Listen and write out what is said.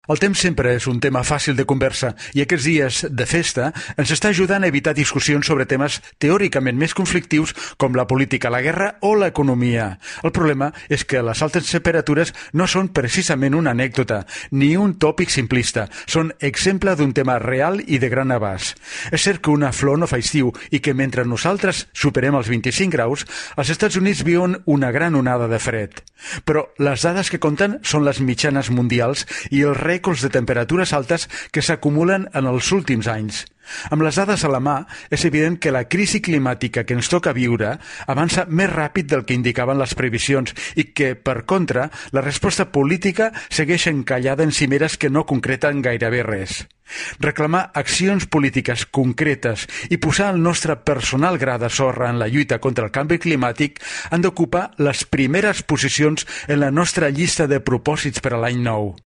El temps sempre és un tema fàcil de conversa i aquests dies de festa ens està ajudant a evitar discussions sobre temes teòricament més conflictius com la política, la guerra o l'economia. El problema és que les altes temperatures no són precisament una anècdota ni un tòpic simplista, són exemple d'un tema real i de gran abast. És cert que una flor no fa estiu i que mentre nosaltres superem els 25 graus, als Estats Units viuen una gran onada de fred. Però les dades que compten són les mitjanes mundials i els rècords de temperatures altes que s'acumulen en els últims anys. Amb les dades a la mà, és evident que la crisi climàtica que ens toca viure avança més ràpid del que indicaven les previsions i que, per contra, la resposta política segueix encallada en cimeres que no concreten gairebé res. Reclamar accions polítiques concretes i posar el nostre personal gra de sorra en la lluita contra el canvi climàtic han d'ocupar les primeres posicions en la nostra llista de propòsits per a l'any nou.